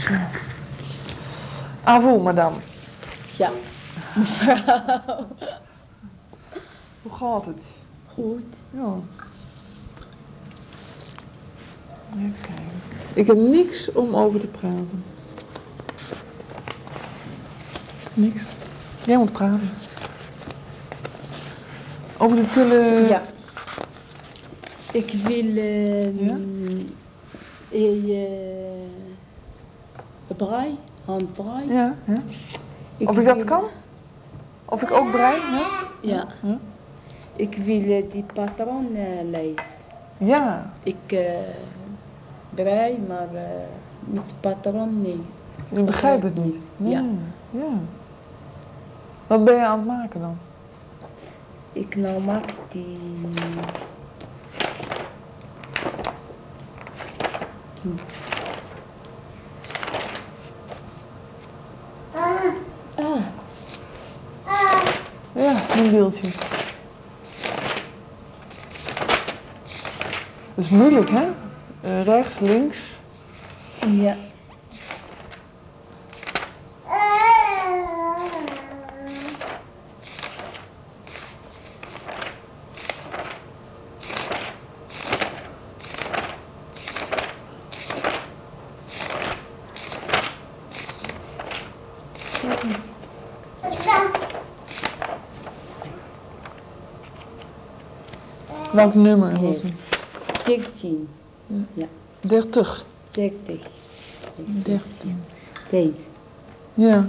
À vous, madame. Ja, mevrouw. Hoe gaat het? Goed. Ja. Even kijken. Ik heb niks om over te praten. Niks. Jij moet praten. Over de tullen. Ja. Ik wil brei, handbrei. Ja, ja. Of ik dat kan? Of ik ook brei? Ja. Ja. Ja. Ik wil die patroon lezen. Ja. Ik brei, maar met patroon nee. Je begrijpt het niet. Nee. Ja. Ja. Wat ben je aan het maken dan? Ik nou maak die... Ja, een wieltje. Dat is moeilijk, hè? Rechts, links. Ja. Welk nummer was het? 13. Ja. 30. 30. 13. Deze. Ja.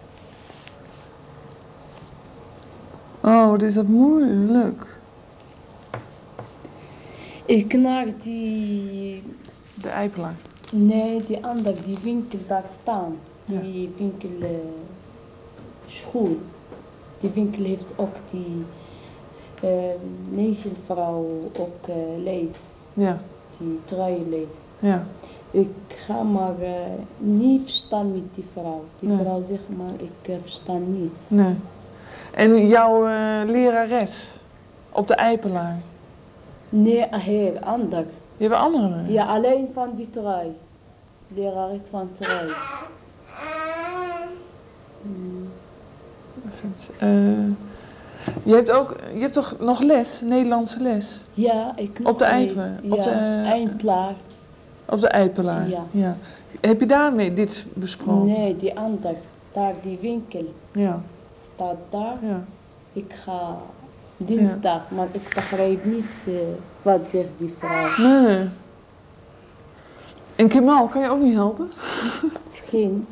Oh, wat is dat moeilijk. Ik naar die... De Eipelaar. Nee, die andere, die winkel daar staan. Die winkel schoen. Die winkel heeft ook die negelvrouw ook lees. Ja. Die truienlees. Ja. Ik ga maar niet verstaan met die vrouw. Die Nee. vrouw zegt maar, ik verstaan niet. Nee. En jouw lerares op de Eipelaar? Nee, heel ander. Je hebt een andere? Ja, alleen van die trui. Lerares van trui. Je hebt toch nog les, Nederlandse les? Ja, ik nog Op de lees. Eipelaar? Ja, Eindplaar. Op de Eipelaar? Ja. Heb je daarmee dit besproken? Nee, die ander. Daar die winkel. Ja. Staat daar. Ja. Ik ga dinsdag, maar ik begrijp niet wat zegt die vrouw. Nee. En Kemal, kan je ook niet helpen? Misschien.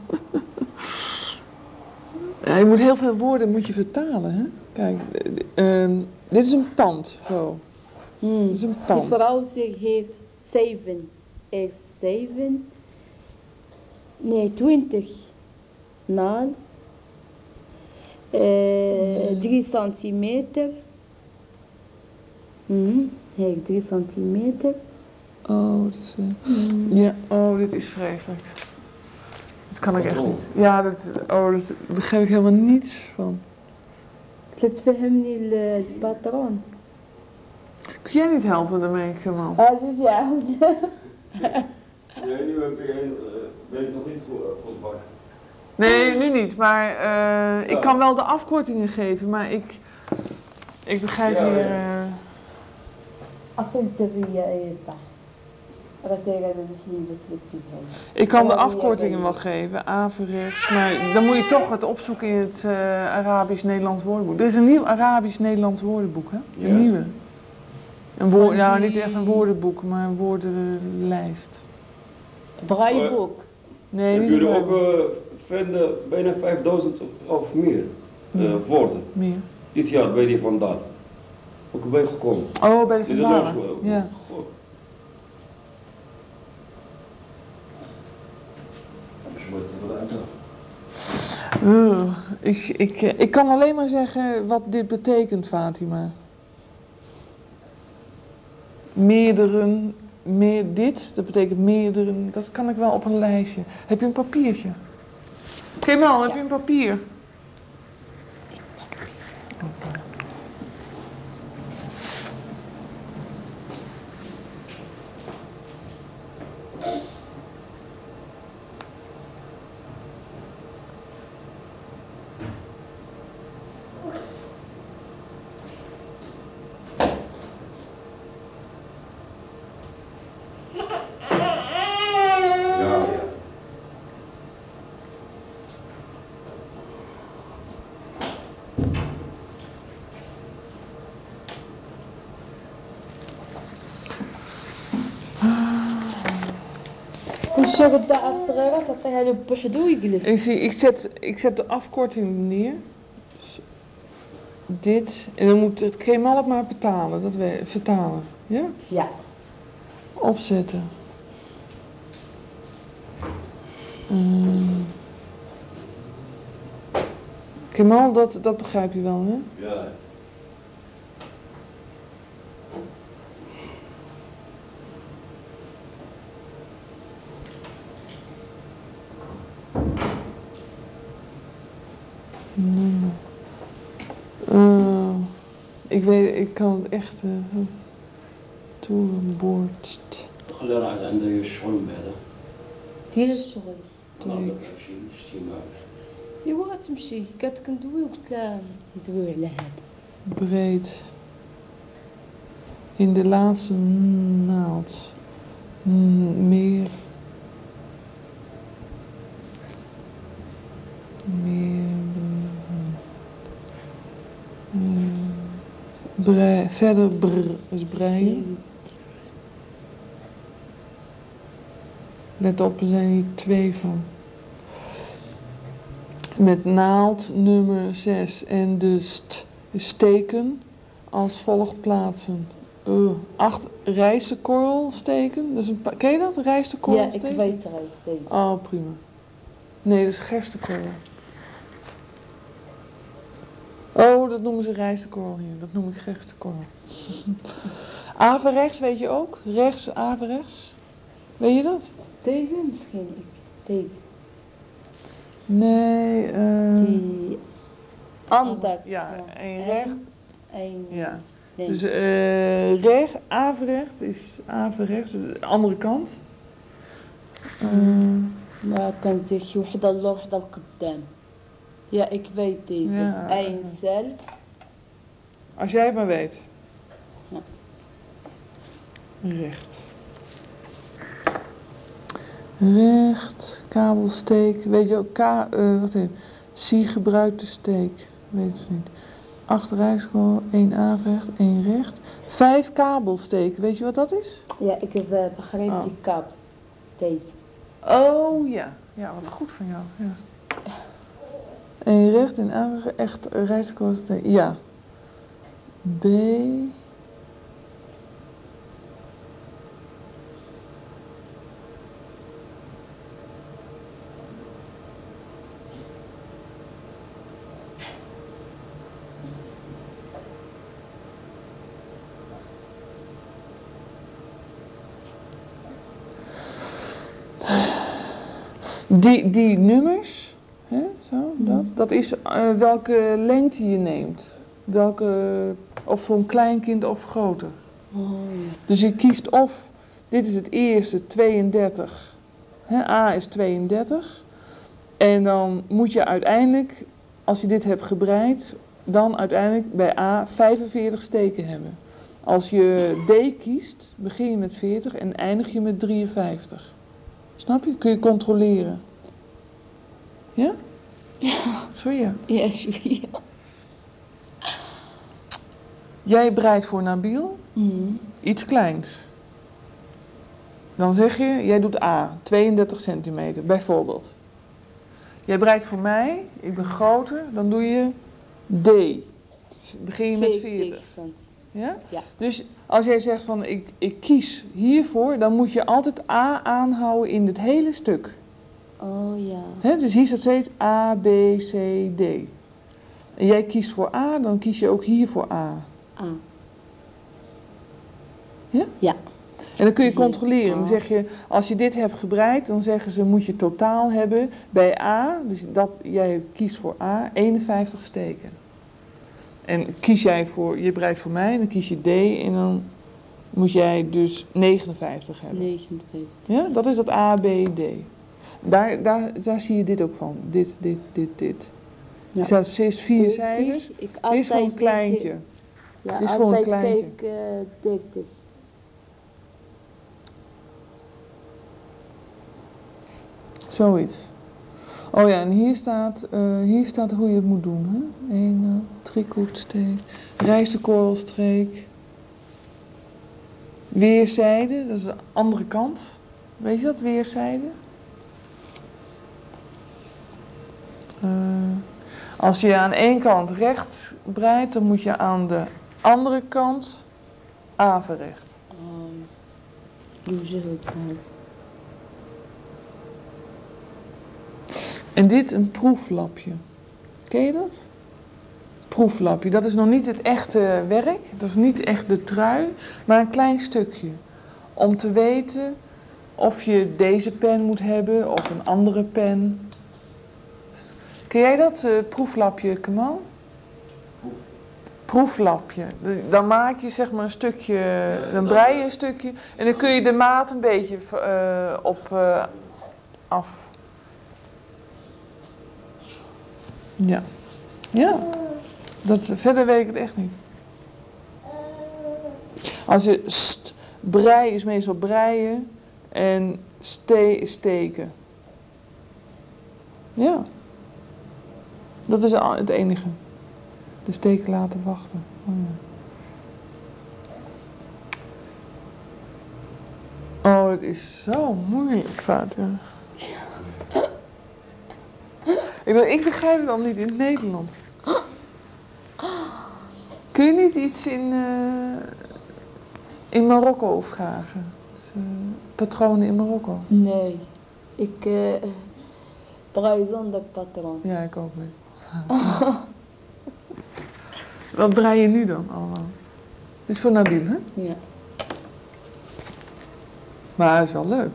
Ja, je moet heel veel woorden vertalen, hè? Kijk, dit is een pand, zo. Dit is een pand. Die vrouw zegt hier 7. Is 7. Nee, 20. Naal. 3 centimeter. Hier 3 centimeter. Oh, het is... Ja, oh, dit is vreselijk. Dat kan ik echt niet. Ja, daar begrijp ik helemaal niets van. Ik فهم لي الباترون. Kun jij niet helpen daarmee, Kemal? Dus ja. Nee, nu ben ik nog niet goed wakker. Nee, nu niet, maar ik kan wel de afkortingen geven, maar ik begrijp hier... Ik kan de afkortingen wel geven, averechts, maar dan moet je toch het opzoeken in het Arabisch-Nederlands woordenboek. Er is een nieuw Arabisch-Nederlands woordenboek, hè? Een nieuwe. Nou, niet echt een woordenboek, maar een woordenlijst. Braaiboek. Nee, Heb niet jullie een ook vinden bijna 5000 of meer woorden? Meer. Dit jaar bij die Vandaan. Ook bijgekomen. Oh, bij de Vandalen. Ja. Ik kan alleen maar zeggen wat dit betekent, Fatima. Meerderen, dat betekent meerderen, dat kan ik wel op een lijstje. Heb je een papiertje? Kemal, heb je een papier? الشغل تاع الصغيرات تعطيها له بوحدو ويجلس. Ik zet de afkorting neer. Dit. En dan moet het Kemal het maar vertalen. Ja? Ja. Opzetten. Kemal, dat begrijp je wel, hè? Ja. Ik kan het echt toerbord. خلينا على عندنا الشغل بعدا. دير الشغل. ايوا غتمشي قالت لك ندوي وقلت لها ندويو على هذا. Breed. In de laatste naald. Meer. Verder is breien. Let op, er zijn hier 2 van. Met naald nummer 6 en de steken als volgt plaatsen. 8 rijstekorrelsteken. Ken je dat? Rijstekorrelsteken? Ja, ik weet het deze. Oh, prima. Nee, dat is gerstekorrel. Oh, dat noemen ze rijstekorrel hier. Dat noem ik gerstekorrel. Averechts weet je ook? Rechts, averechts. Weet je dat? Deze misschien. Deze. Nee, die ander. Ja, en recht. Eén. Ja. Nee. Dus averecht is averechts, de andere kant. Maar kan zeg je وحدة اللور وحدة القدام. Ja, ik weet deze. Ja, Eén zelf. Als jij het maar weet. Ja. Recht. Recht, kabelsteek, weet je ook, wat heet zie gebruikte steek, weet ik niet. 8 rijschool, 1 averecht, 1 recht. 5 kabelsteken, weet je wat dat is? Ja, ik heb begrepen die kap. Deze. Oh ja, ja, wat goed van jou. Ja. 1 recht, 1 averecht, echt rijschool, steek, ja. B. Die nummers, hè, zo, dat is welke lengte je neemt. Of voor een kleinkind of groter. Oh, ja. Dus je kiest of, dit is het eerste, 32. Hè, A is 32. En dan moet je uiteindelijk, als je dit hebt gebreid, dan uiteindelijk bij A 45 steken hebben. Als je D kiest, begin je met 40 en eindig je met 53. Snap je? Kun je controleren. Ja? Ja. Sorry. Ja, sorry. Jij breidt voor Nabil iets kleins. Dan zeg je, jij doet A, 32 centimeter, bijvoorbeeld. Jij breidt voor mij, ik ben groter, dan doe je D. Begin je met 40. Ja? Ja. Dus als jij zegt van ik kies hiervoor, dan moet je altijd A aanhouden in het hele stuk. Oh ja. He, dus hier staat steeds A, B, C, D. En jij kiest voor A, dan kies je ook hier voor A. A. Ja? Ja. En dan kun je controleren. Dan zeg je, als je dit hebt gebreid, dan zeggen ze moet je totaal hebben bij A, dus dat jij kiest voor A, 51 steken. En kies jij voor, je breidt voor mij, dan kies je D en dan moet jij dus 59 hebben. 59. Ja, dat is dat A, B, D. Daar zie je dit ook van. Dit. Ja. Er staat steeds 4 cijfers. Dit is voor een kleintje. Ja, dit is voor een kleintje. Keek 30. Zoiets. Oh ja, en hier staat hoe je het moet doen. Hè? 1 driehoeksteek, rijstekorrelstreek, weerszijde, dat is de andere kant. Weet je dat, weerszijde? Als je aan één kant recht breidt, dan moet je aan de andere kant averecht. Hoe zeg ik dat? En dit een proeflapje. Ken je dat? Proeflapje. Dat is nog niet het echte werk. Dat is niet echt de trui, maar een klein stukje. Om te weten of je deze pen moet hebben of een andere pen. Ken jij dat proeflapje, Kamal? Proeflapje. Dan maak je zeg maar een stukje, dan brei je een stukje en dan kun je de maat een beetje op af. Ja. Ja. Verder weet ik het echt niet. Als je brei is meestal breien en is steken. Ja. Dat is het enige. De steken laten wachten. Oh, ja. Oh, het is zo moeilijk, vader. Ik begrijp het al niet in het Nederlands. Kun je niet iets in Marokko vragen? Dus, patronen in Marokko? Nee, ik brei zonder patroon. Ja, ik ook niet. Wat brei je nu dan allemaal? Dit is voor Nabil, hè? Ja. Maar het is wel leuk.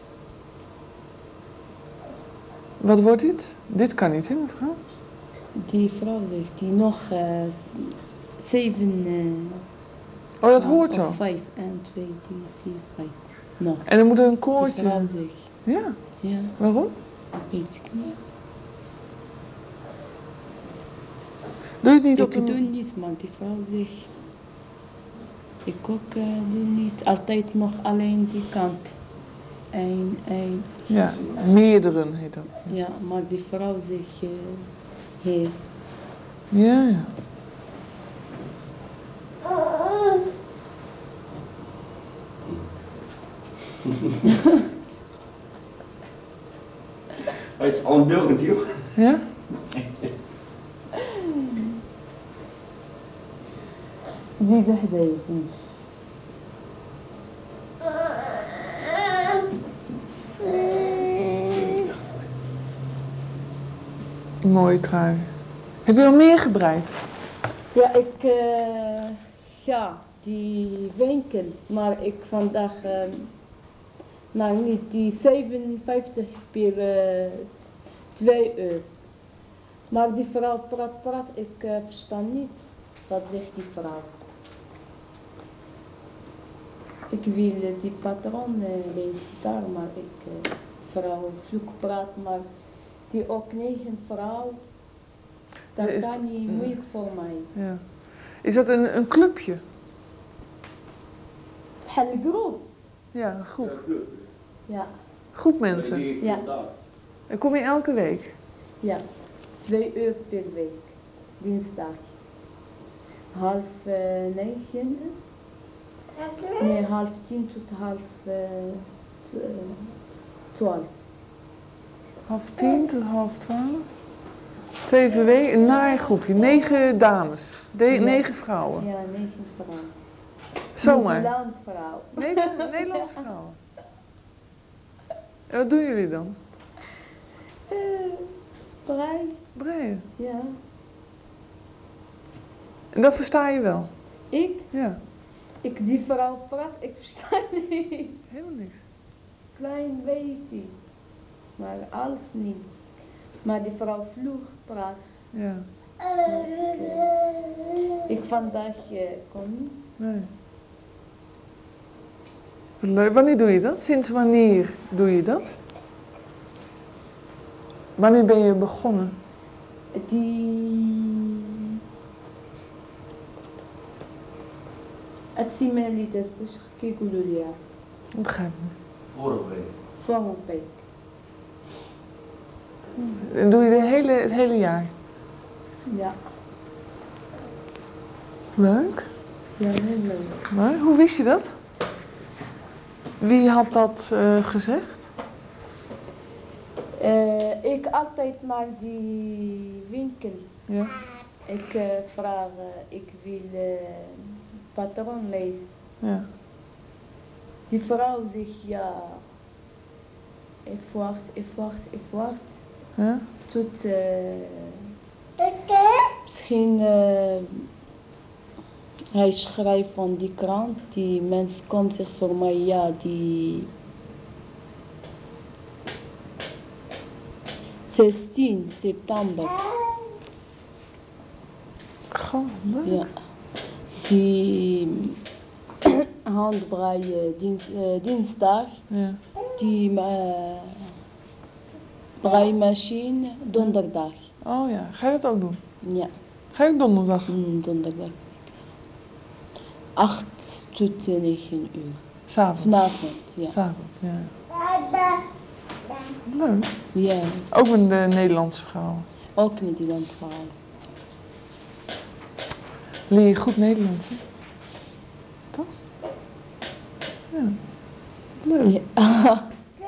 Wat wordt dit? Dit kan niet, hè, mevrouw? Die vrouw zegt die nog 7. Oh, dat hoort zo. 5, 1, 2, 3, 4, 5. Nog. En dan moet er een koordje. Die vrouw zegt. Ja. Ja. Waarom? Dat weet ik niet. Doe je het niet op Ik doe niets, maar die vrouw zegt. Ik ook doe niet. Altijd nog alleen die kant. Eén. Ja, meerdere heet dat. Ja, maar die vrouw zegt hier. Ja, ja. Hij is onbeeldend, joh. Ja? زيد وحدة يا زين. Mooie trui. Heb je al meer gebreid? Ja, ja, die winkel, maar ik vandaag, nou niet, die 57 per 2 euro. Maar die vrouw praat, ik versta niet. Wat zegt die vrouw? Ik wil die patroon lezen daar, maar de vrouw vloek praat, maar die ook 9 vrouw, dat kan niet moeilijk voor mij. Ja. Is dat een clubje? Een groep. Ja, een groep. Ja. Groep mensen. Ja. En kom je elke week? Ja. 2 euro per week. Dinsdag. 8:30. Nee, 9:30 tot 11:30. 9:30 tot 11:30. 2 per week, een naaigroepje. 9 dames. 9 vrouwen. Ja, 9 vrouwen. Zomaar. Nederlandvrouw. Nederlandse vrouwen. En wat doen jullie dan? Breien. Breien. Ja. En dat versta je wel? Ik? Ja. Die vrouw praat, ik versta niet. Helemaal niks. Klein beetje. Maar alles niet. Maar die vrouw vloeg praat. Ja. Ik vandaag kon niet. Nee. Wat leuk. Wanneer doe je dat? Sinds wanneer doe je dat? Wanneer ben je begonnen? Het zien mijn liedjes, dus kijk hoe jullie ja. Ik begrijp het. Vorige week. En doe je het hele jaar? Ja. Leuk. Ja, heel leuk. Maar hoe wist je dat? Wie had dat gezegd? ik altijd naar die winkel. Ja. Ik vraag, ik wil patroonlees. Ja. Die vrouw zegt ja, even wacht. Ja. Tot misschien hij schrijft van die krant, die mens komt zich voor mij, ja, die 16 september. Goh, leuk. Ja, die handbraaien dinsdag, Ja. die breimachine donderdag. Oh ja, ga je dat ook doen? Ja, Ga je ook donderdag? donderdag. 8 tot 9 uur. S'avonds? Vanavond, ja. S'avonds, ja. Leuk. Ja, Ook met de Nederlandse vrouwen. ook Nederland verhaal. Leer je goed Nederlands, hè? Toch? Ja. Leuk. Ja.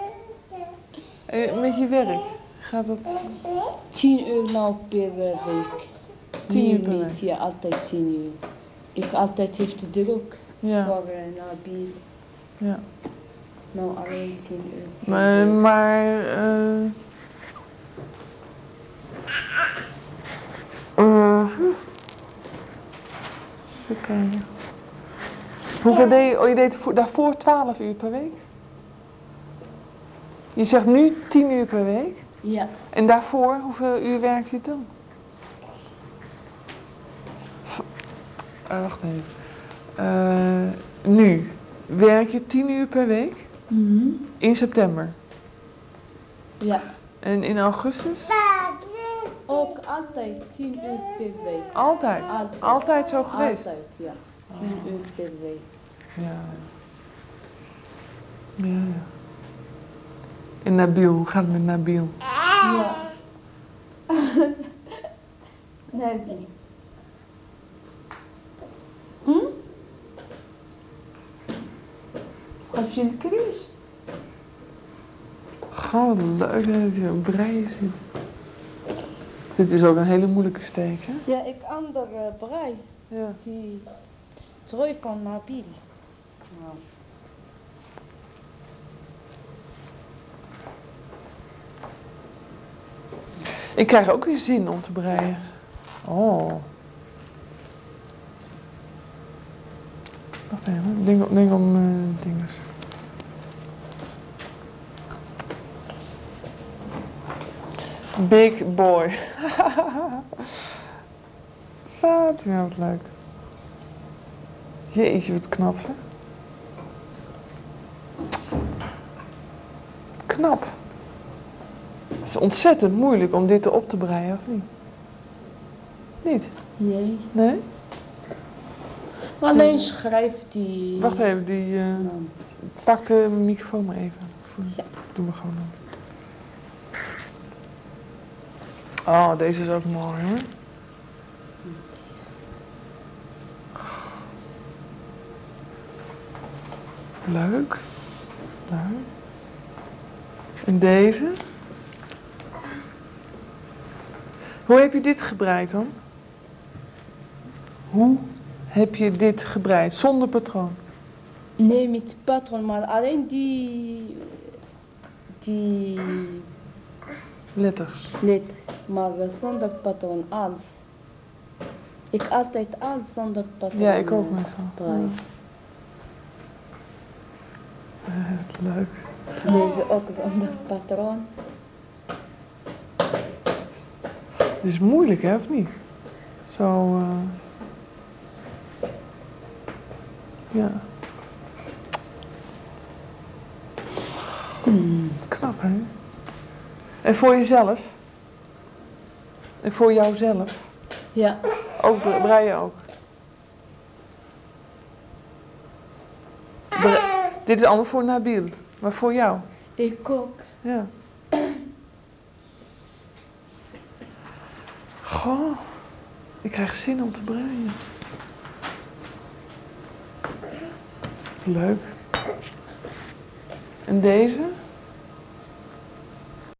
Met je werk, gaat dat... 10 uur nou per week. 10 uur Nu per niet, week? ja, altijd 10 uur. Ik altijd heeft de druk Ja. voor Nabil. Ja. Nou alleen 10 uur per Maar week. even kijken. Hoeveel deed je? Oh, je deed daarvoor 12 uur per week? Je zegt nu 10 uur per week? Ja. En daarvoor, hoeveel uur werkt je dan? Wacht even. Nu, werk je 10 uur per week? In september? Ja. En in augustus? Ook altijd 10 uur per week. Altijd? Altijd zo geweest? Altijd, ja. 10 uur per week. Ja. Ja. En Nabil, hoe gaat het met Nabil? Ja. Nabil. Heb je de kries? Goh, leuk dat hij op breien zit. Dit is ook een hele moeilijke steek, hè? Ja, ik andere brei. Ja. Die trui van Nabil. Nou. Ik krijg ook weer zin om te breien. Oh. Wacht even, denk om dinges. Big boy. Fatima, wat leuk. Jeetje, wat knap, hè? Knap. Het is ontzettend moeilijk om dit erop te breien, of niet? Niet? Nee. Nee? Alleen schrijft die. Wacht even, die... Pak de microfoon maar even. Ja. Doe maar gewoon dan. Oh, deze is ook mooi, hoor. Leuk. Leuk. En deze? Hoe heb je dit gebreid dan? Hoe heb je dit gebreid? Zonder patroon? Nee, met patroon, maar alleen die Letters. letter. Maar zonder patroon, alles. Ik altijd alles zonder patroon. Ja, ik ook meestal. Breien. Leuk. Deze ook zonder patroon. Dit is moeilijk, hè, of niet? Zo, ja. Knap, hè? En voor jezelf? En voor jouzelf? Ja. Ook breien ook? Dit is allemaal voor Nabil, maar voor jou? Ik ook. Ja. Goh, ik krijg zin om te breien. Leuk. En deze?